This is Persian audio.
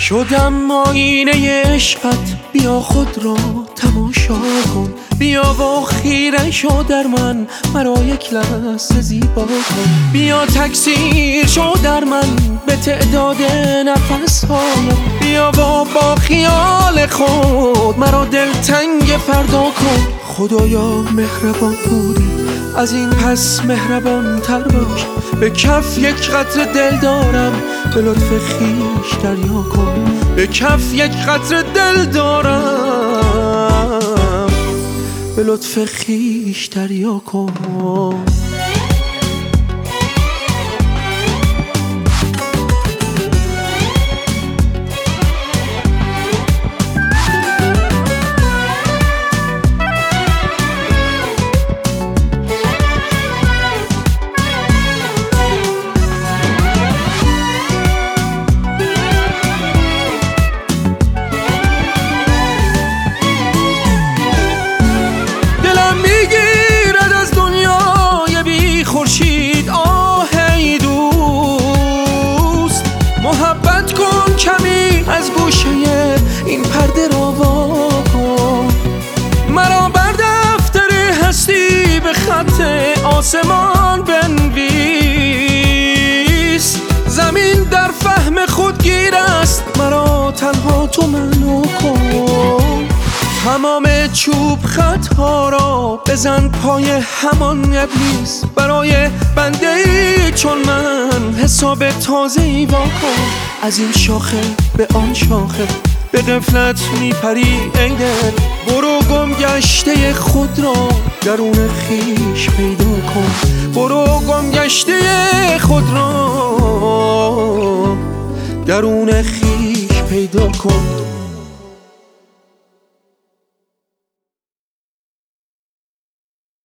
شدم آینه عشقت، بیا خود را تماشا کن. بیا و خیره شو در من، مرا یک لحظه زیبا کن. بیا تکثیر شو در من به تعداد نفس‌هایم. بیا و با خیال خود مرا دلتنگ فردا کن. خدایا مهربان بودی، از این پس مهربان تر باش. به کف یک قطره دل دارم، به لطف خویش دریا کن. به کف یک قطره دل دارم، به لطف خویش دریا کن. محبت کن کمی، از گوشه این پرده را وا کن. مرا بر دفتر هستی به خط آسمان بنویس. زمین در فهم خود گیر است، مرا تنها تو منو کن. تمام چوب خطها را بزن پای همان ابلیس. برای بنده ای چون من حساب تازه‌ای وا کن. از این شاخه به آن شاخه به غفلت میپری ای دل. برو گم گشته خود را درون خویش پیدا کن. برو گم گشته خود را درون خویش پیدا کن.